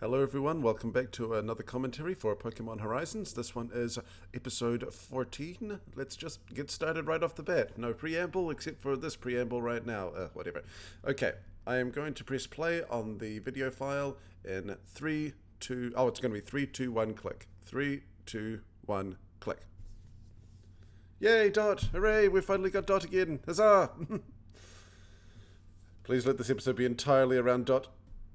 Hello everyone, welcome back to another commentary for Pokemon Horizons. This one is episode 14. Let's just get started right off the bat. No preamble except for this preamble right now. Whatever. Okay, I am going to press play on the video file in 3, 2... Oh, it's going to be 3, 2, 1, click. 3, 2, 1, click. Yay, Dot! Hooray, we finally got Dot again! Huzzah! Please let this episode be entirely around Dot.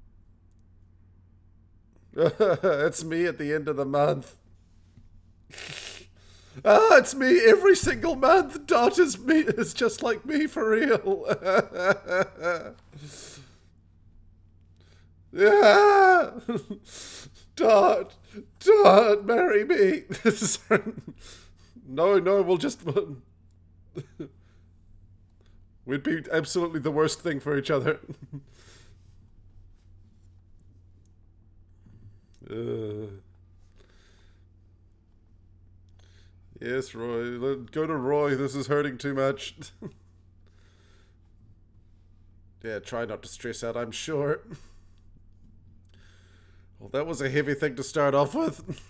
It's me at the end of the month. It's me every single month. Dot is me. It's just like me for real. Yeah. Dot, marry me. No, we'll just... We'd be absolutely the worst thing for each other. Yes, Roy. Go to Roy. This is hurting too much. Yeah, try not to stress out, I'm sure. Well, that was a heavy thing to start off with.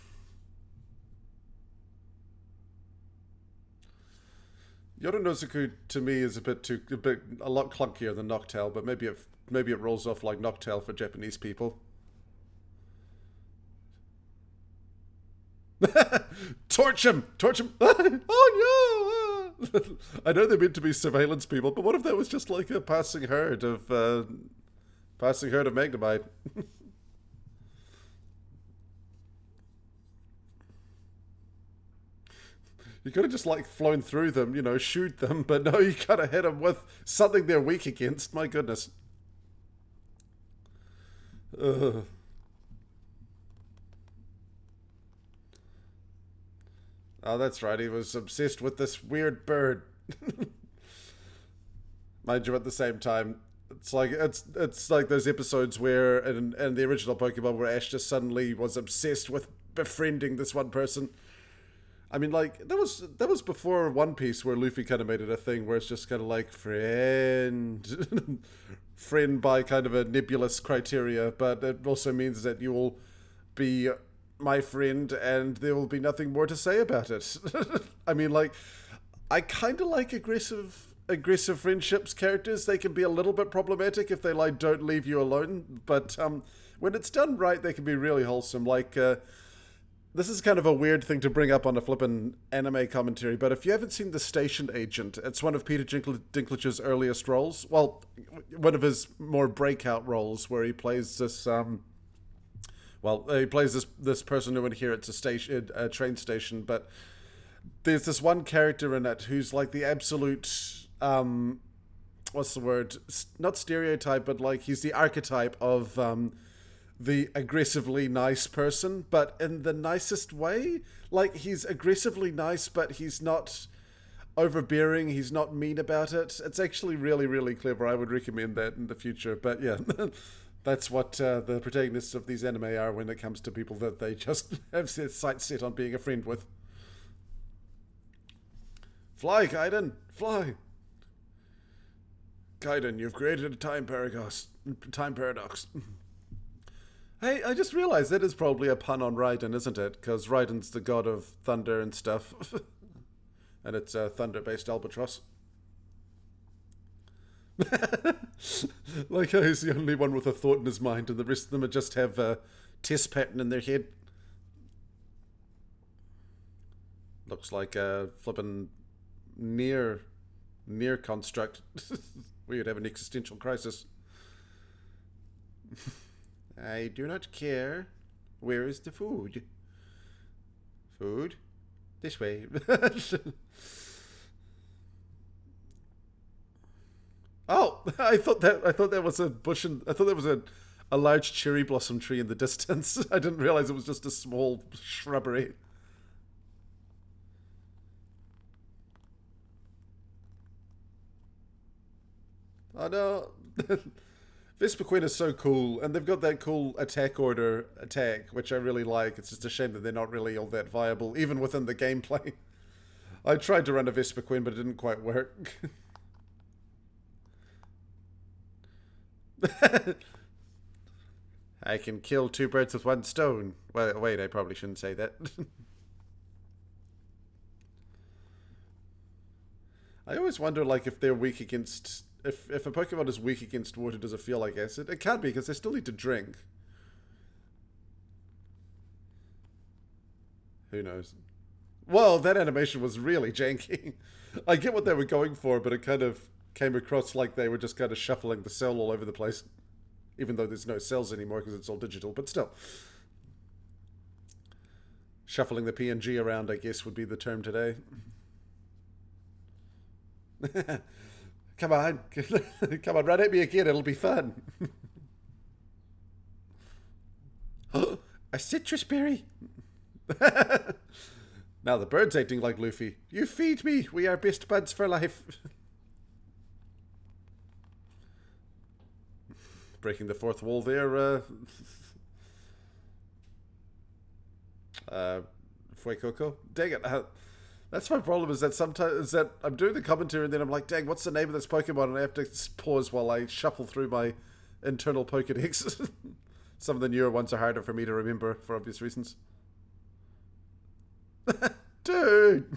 Yorinosuke to me is a lot clunkier than Noctowl, but maybe it rolls off like Noctowl for Japanese people. Torch him! Oh no! I know they're meant to be surveillance people, but what if that was just like a passing herd of Magnemite? You could have just like flown through them, shoot them, but no, you gotta hit them with something they're weak against. My goodness. Ugh. Oh, that's right. He was obsessed with this weird bird. Mind you, at the same time, it's like those episodes where in the original Pokemon where Ash just suddenly was obsessed with befriending this one person. I mean, like that was before One Piece, where Luffy kind of made it a thing where it's just kind of like friend, friend by kind of a nebulous criteria, but it also means that you will be my friend, and there will be nothing more to say about it. I mean, like, I kind of like aggressive friendships characters. They can be a little bit problematic if they like don't leave you alone, but when it's done right, they can be really wholesome. Like, this is kind of a weird thing to bring up on a flippin' anime commentary, but if you haven't seen The Station Agent, it's one of Peter Dinklage's earliest roles. Well, one of his more breakout roles, where he plays this he plays this person who inherits a train station, but there's this one character in it who's like the absolute, what's the word? Not stereotype, but like he's the archetype of the aggressively nice person, but in the nicest way. Like, he's aggressively nice, but he's not overbearing, he's not mean about it. It's actually really, really clever. I would recommend that in the future, but yeah. That's what the protagonists of these anime are when it comes to people that they just have their sights set on being a friend with. Fly, Gaiden! Fly! Gaiden, you've created a time paradox. Hey, I just realized that is probably a pun on Raiden, isn't it? Because Raiden's the god of thunder and stuff. And it's a thunder-based albatross. Like he's the only one with a thought in his mind, and the rest of them just have a test pattern in their head. Looks like a flippin' near construct. We'd have an existential crisis. I do not care. Where is the food? Food? This way. Oh, I thought that was a bush, and I thought there was a large cherry blossom tree in the distance. I didn't realize it was just a small shrubbery. Oh no. Vespiquen is so cool, and they've got that cool attack order attack, which I really like. It's just a shame that they're not really all that viable, even within the gameplay. I tried to run a Vespiquen, but it didn't quite work. I can kill two birds with one stone. Well, wait, I probably shouldn't say that. I always wonder, like, if they're weak against... If a Pokemon is weak against water, does it feel like acid? It can't be, because they still need to drink. Who knows? Well, that animation was really janky. I get what they were going for, but it kind of came across like they were just kind of shuffling the cell all over the place. Even though there's no cells anymore because it's all digital, but still. Shuffling the PNG around, I guess, would be the term today. Come on. Come on, run at me again, it'll be fun. A citrus berry? Now the bird's acting like Luffy. You feed me, we are best buds for life. Breaking the fourth wall there, Fuecoco. Dang it. That's my problem, is that sometimes I'm doing the commentary and then I'm like, dang, what's the name of this Pokemon? And I have to pause while I shuffle through my internal Pokedex. Some of the newer ones are harder for me to remember for obvious reasons. Dude!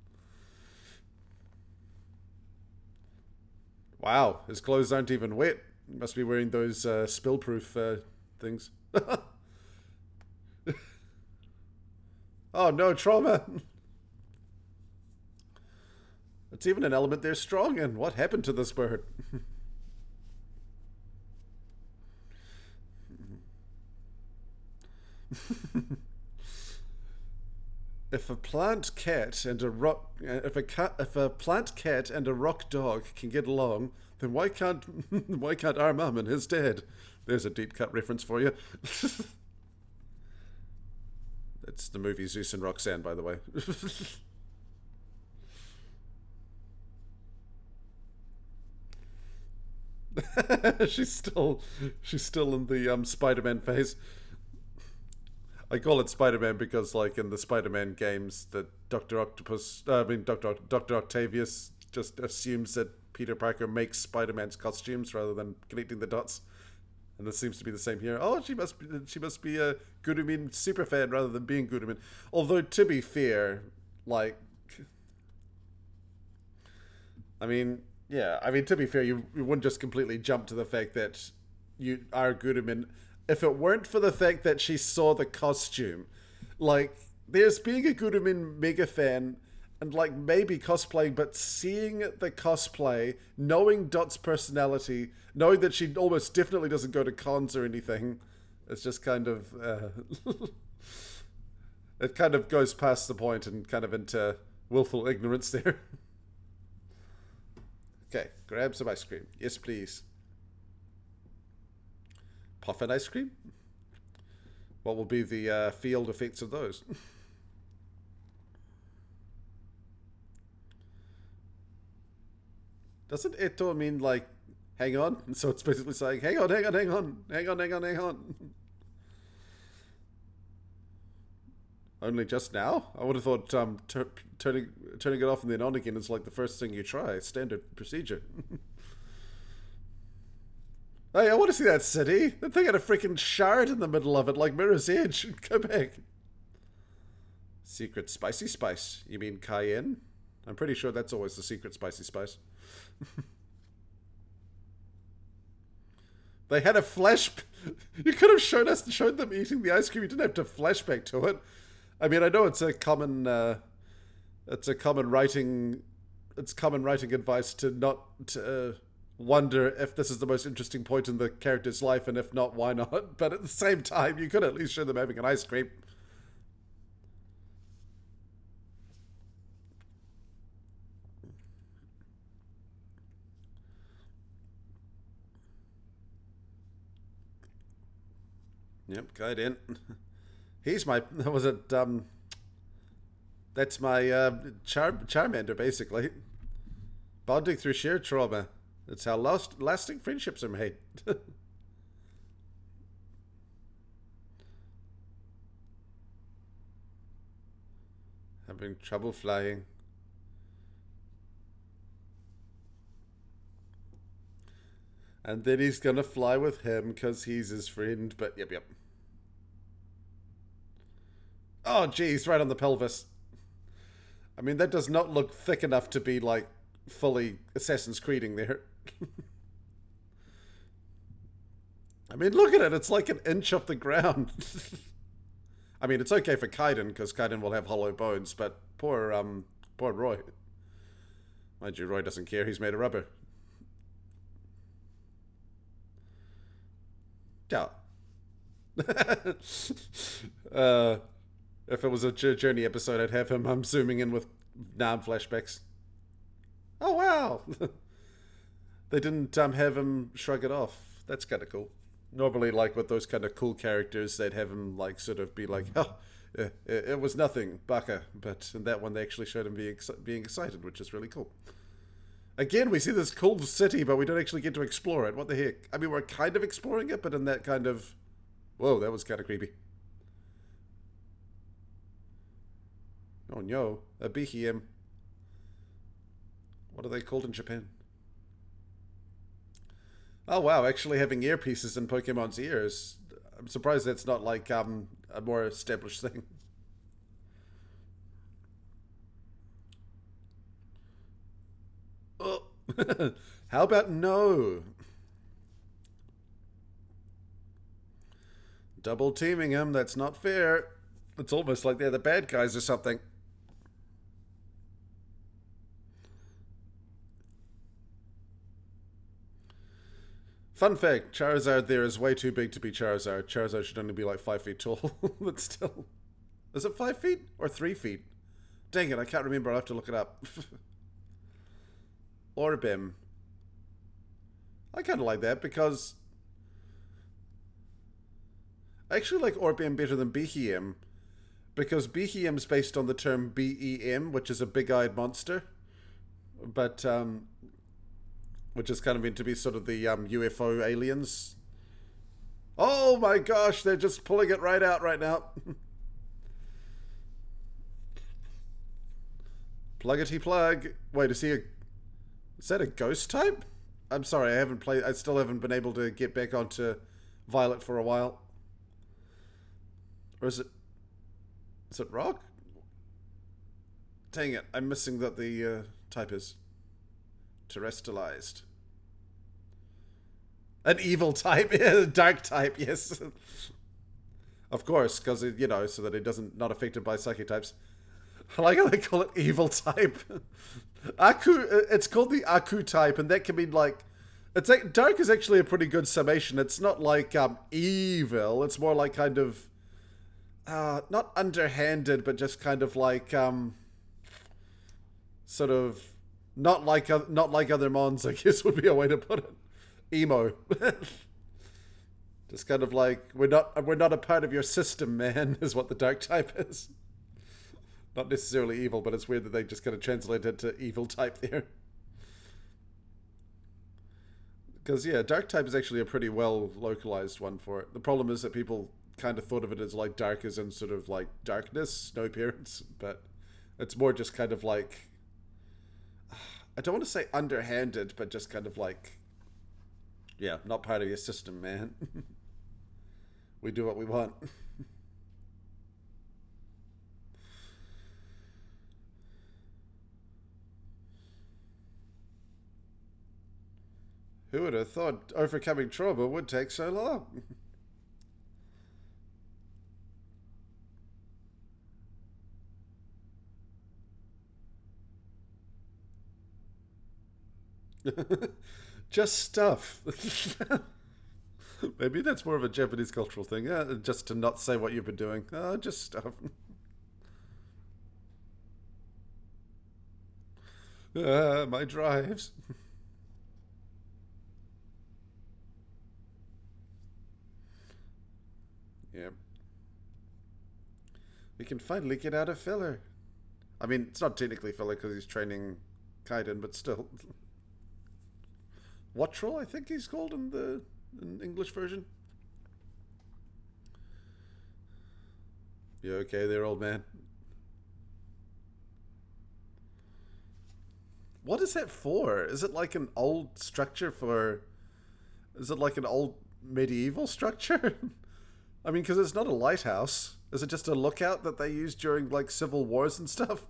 Wow, his clothes aren't even wet. He must be wearing those spill-proof things. Oh no, trauma! It's even an element they're strong in. What happened to this bird? If a plant cat and a plant cat and a rock dog can get along, then why can't our mum and his dad? There's a deep cut reference for you. That's the movie Zeus and Roxanne, by the way. she's still in the Spider-Man phase. I call it Spider-Man because, like, in the Spider-Man games, that Dr. Octavius just assumes that Peter Parker makes Spider-Man's costumes rather than connecting the dots. And this seems to be the same here. Oh, she must be a Gurumin superfan rather than being Gurumin. Although, to be fair, like, I mean, to be fair, you wouldn't just completely jump to the fact that you are Gurumin if it weren't for the fact that she saw the costume. Like, there's being a Gurumin mega fan and, like, maybe cosplaying, but seeing the cosplay, knowing Dot's personality, knowing that she almost definitely doesn't go to cons or anything, it's just kind of it kind of goes past the point and kind of into willful ignorance there. Okay, grab some ice cream. Yes, please. Puffin ice cream? What will be the field effects of those? Doesn't Eto mean, like, hang on? And so it's basically saying, hang on. Only just now? I would have thought turning it off and then on again is like the first thing you try. Standard procedure. Hey, I want to see that city. That thing had a freaking shard in the middle of it, like Mirror's Edge. Go back. Secret spicy spice. You mean cayenne? I'm pretty sure that's always the secret spicy spice. They had a flash... You could have showed them eating the ice cream. You didn't have to flashback to it. I mean, I know it's a common writing advice to not wonder if this is the most interesting point in the character's life, and if not, why not? But at the same time, you could at least show them having an ice cream. Yep, go in. He's my... Was it... That's my Charmander, basically. Bonding through sheer trauma. That's how lasting friendships are made. Having trouble flying. And then he's gonna fly with him because he's his friend. But yep, yep. Oh, geez, right on the pelvis. I mean, that does not look thick enough to be like fully Assassin's Creeding there. I mean, look at it. It's like an inch off the ground. I mean, it's okay for Kaiden because Kaiden will have hollow bones, but poor Roy. Mind you, Roy doesn't care. He's made of rubber. Yeah. If it was a Journey episode, I'd have him zooming in with Nam flashbacks. Oh, wow. They didn't have him shrug it off. That's kind of cool. Normally, like with those kind of cool characters, they'd have him like sort of be like, "Oh, it was nothing, Baka." But in that one, they actually showed him being excited, which is really cool. Again, we see this cool city, but we don't actually get to explore it. What the heck? I mean, we're kind of exploring it, but in that kind of... Whoa, that was kind of creepy. Oh no, a BHM. What are they called in Japan? Oh wow, actually having earpieces in Pokemon's ears. I'm surprised that's not like a more established thing. Oh. How about no? Double teaming him, that's not fair. It's almost like they're the bad guys or something. Fun fact, Charizard there is way too big to be Charizard. Charizard should only be like 5 feet tall, but still. Is it 5 feet or 3 feet? Dang it, I can't remember. I'll have to look it up. Orbim. I kind of like that because I actually like Orbim better than Behem because Behem's based on the term BEM, which is a big-eyed monster, but which is kind of meant to be sort of the UFO aliens. Oh my gosh, they're just pulling it right out right now. Pluggity plug. Wait, is that a ghost type? I'm sorry, I still haven't been able to get back onto Violet for a while. Or is it rock? Dang it, I'm missing that the type is terrestrialized. An evil type, dark type, yes. Of course, because, so that it not affected by psychic types. I like how they call it evil type. Aku, it's called the Aku type, and that can mean like, it's like, dark is actually a pretty good summation. It's not like evil. It's more like kind of not underhanded, but just kind of like sort of not like other mons, I guess would be a way to put it. Emo. Just kind of like we're not a part of your system, man, is what the dark type is. Not necessarily evil, but it's weird that they just kind of translate it to evil type there. Because, yeah, dark type is actually a pretty well localized one for it. The problem is that people kind of thought of it as like dark as in sort of like darkness, no appearance, but it's more just kind of like, I don't want to say underhanded, but just kind of like, yeah, not part of your system, man. We do what we want. Who would have thought overcoming trauma would take so long? Just stuff. Maybe that's more of a Japanese cultural thing, just to not say what you've been doing. Just stuff. My drives. Yeah. We can finally get out of filler. I mean, it's not technically filler because he's training Kaiden, but still. Wattrel, I think he's called in the English version. You okay there, old man? What is that for? Is it like an old structure for... Is it like an old medieval structure? I mean, because it's not a lighthouse. Is it just a lookout that they used during like civil wars and stuff?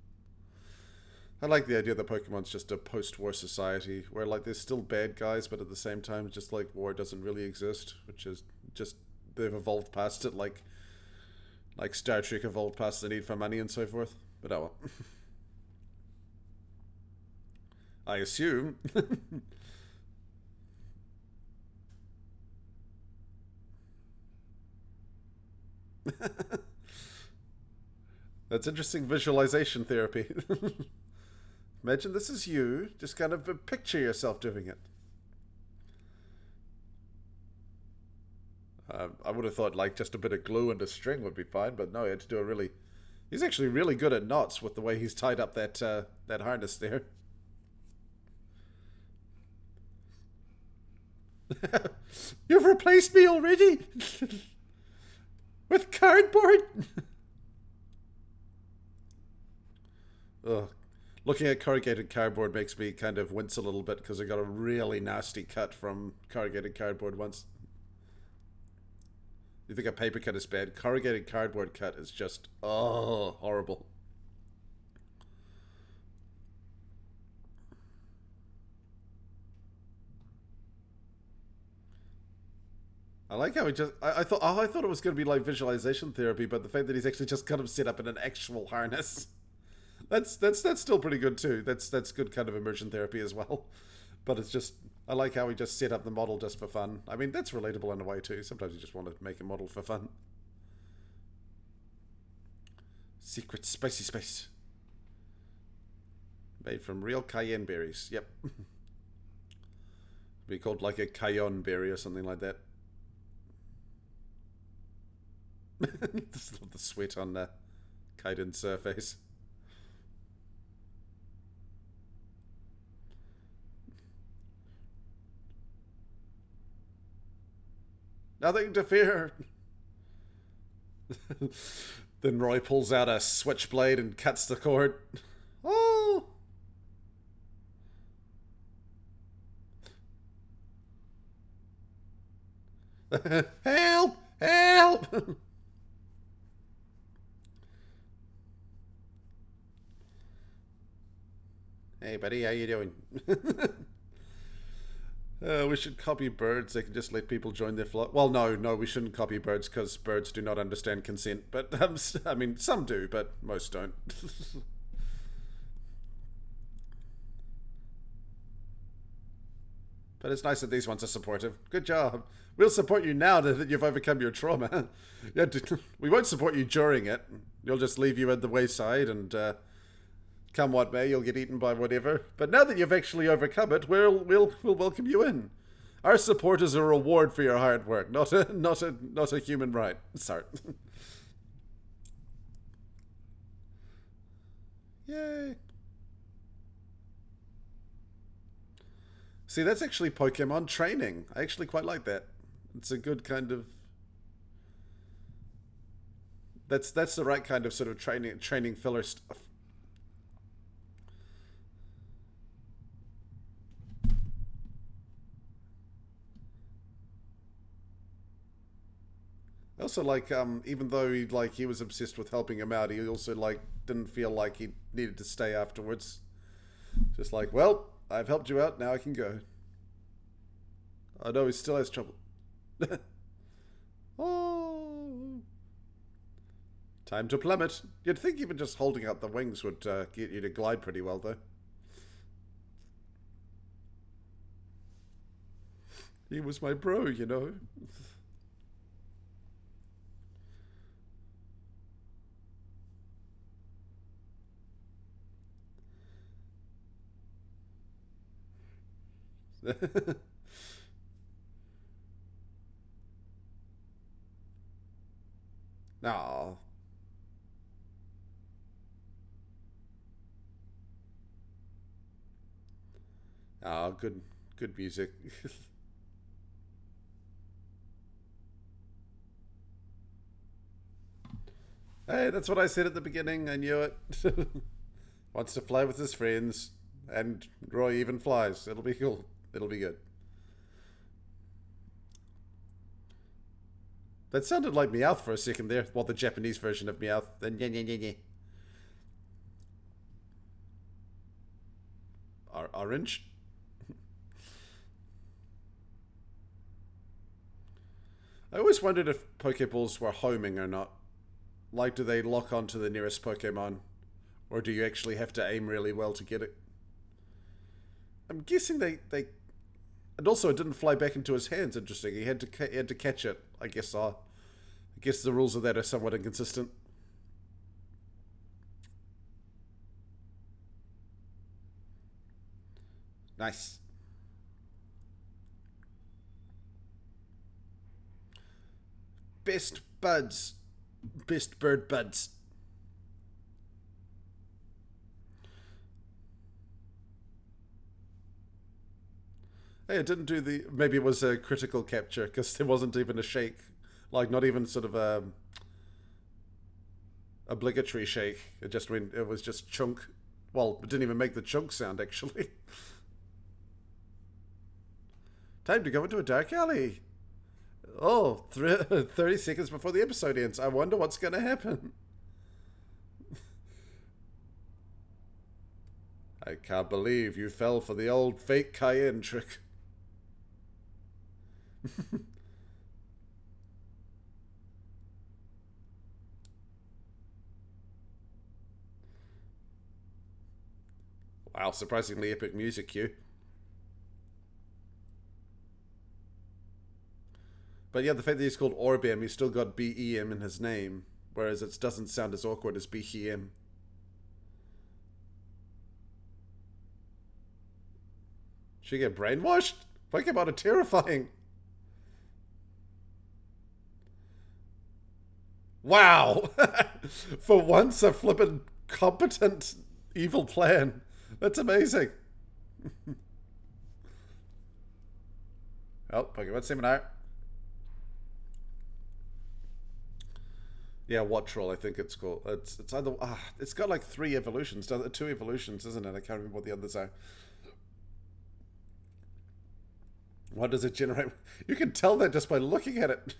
I like the idea that Pokemon's just a post-war society where like there's still bad guys, but at the same time, just like war doesn't really exist, which is just they've evolved past it, like Star Trek evolved past the need for money and so forth. But oh well. I assume. That's interesting visualization therapy. Imagine this is you, just kind of picture yourself doing it. I would have thought like just a bit of glue and a string would be fine, but no, he had to do a really. He's actually really good at knots with the way he's tied up that harness there. You've replaced me already with cardboard. Ugh. Looking at corrugated cardboard makes me kind of wince a little bit because I got a really nasty cut from corrugated cardboard once. You think a paper cut is bad? Corrugated cardboard cut is just, oh, horrible. I like how he just. I thought it was going to be like visualization therapy, but the fact that he's actually just kind of set up in an actual harness. That's still pretty good too. That's good kind of immersion therapy as well. But it's just I like how he just set up the model just for fun. I mean that's relatable in a way too. Sometimes you just want to make a model for fun. Secret spicy spice. Made from real cayenne berries. Yep. Be called like a cayenne berry or something like that. The sweat on Kaiden's face. Nothing to fear. Then Roy pulls out a switchblade and cuts the cord. Oh! Help! Help! Hey, buddy, how you doing? We should copy birds. They can just let people join their flock. Well, no, we shouldn't copy birds because birds do not understand consent. But I mean, some do, but most don't. But it's nice that these ones are supportive. Good job. We'll support you now that you've overcome your trauma. Yeah, we won't support you during it. You'll just leave you at the wayside and come what may, you'll get eaten by whatever. But now that you've actually overcome it, we'll welcome you in. Our support is a reward for your hard work, not a human right. Sorry. Yay. See, that's actually Pokemon training. I actually quite like that. It's a good kind of. That's the right kind of sort of training filler stuff. I also like even though he was obsessed with helping him out, he also like didn't feel like he needed to stay afterwards. Just like, well, I've helped you out, now I can go. I know he still has trouble. Oh, time to plummet. You'd think even just holding out the wings would get you to glide pretty well, though. He was my bro, you know. No. Oh, good music. Hey, that's what I said at the beginning. I knew it. Wants to fly with his friends, and Roy even flies. It'll be cool. It'll be good. That sounded like Meowth for a second there. Well, the Japanese version of Meowth. Then orange. I always wondered if Pokeballs were homing or not. Like, do they lock onto the nearest Pokemon? Or do you actually have to aim really well to get it? I'm guessing they and also it didn't fly back into his hands. Interesting. He had to catch it. I guess the rules of that are somewhat inconsistent. Nice. Best buds. Best bird buds. Hey, it didn't do the... Maybe it was a critical capture, because there wasn't even a shake. Like, not even sort of a... obligatory shake. It just went... It was just chunk. Well, it didn't even make the chunk sound, actually. Time to go into a dark alley. Oh, 30 seconds before the episode ends. I wonder what's going to happen. I can't believe you fell for the old fake Cayenne trick. Wow, surprisingly epic music cue. But yeah, the fact that he's called Orbem, he's still got B-E-M in his name, whereas it doesn't sound as awkward as B-E-M. Should you get brainwashed? Pokemon are terrifying. Wow! For once, a flippin' competent evil plan. That's amazing. Oh, Pokemon Seminar. Yeah, Wattrel, I think it's called. It's either it's got like 3 evolutions, 2 evolutions, isn't it? I can't remember what the others are. What does it generate? You can tell that just by looking at it.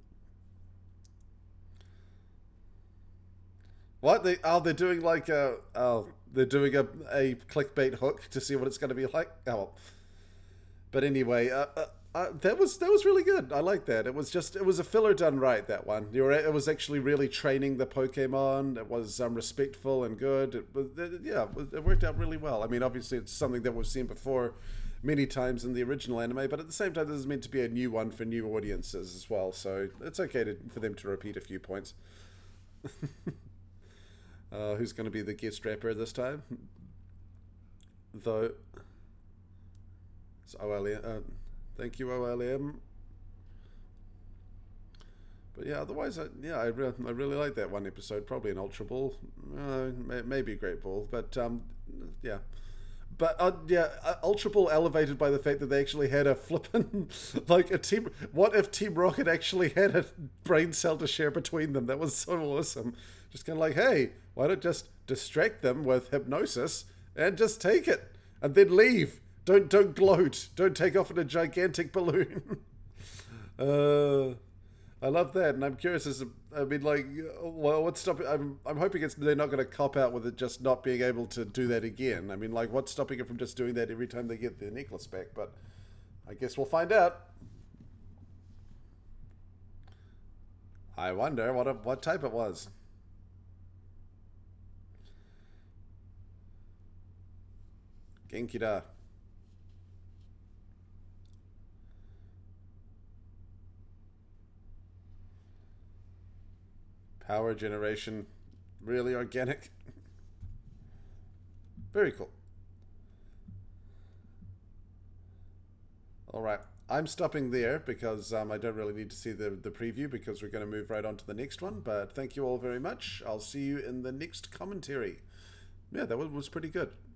What they're doing like they're doing a clickbait hook to see what it's going to be like. Oh, well. But anyway, that was really good. I like that. It was a filler done right. That one. It was actually really training the Pokemon. It was respectful and good. It worked out really well. I mean, obviously it's something that we've seen before many times in the original anime, but at the same time, this is meant to be a new one for new audiences as well. So it's okay for them to repeat a few points. Who's going to be the guest rapper this time? Though, it's OLM. Thank you, OLM. But yeah, otherwise, I really like that one episode. Probably an Ultra Ball, maybe a Great Ball, but yeah. But Ultra Ball elevated by the fact that they actually had a flippin' like a team. What if Team Rocket actually had a brain cell to share between them? That was so awesome. Just kind of like, hey, why not just distract them with hypnosis and just take it and then leave? Don't gloat. Don't take off in a gigantic balloon. I love that, and I'm curious what's stopping? I'm hoping they're not going to cop out with it just not being able to do that again. I mean, like, what's stopping it from just doing that every time they get their necklace back? But I guess we'll find out. I wonder what type it was. Genki-da. Power generation, really organic. Very cool. All right, I'm stopping there because I don't really need to see the preview because we're going to move right on to the next one. But thank you all very much. I'll see you in the next commentary. Yeah, that was pretty good.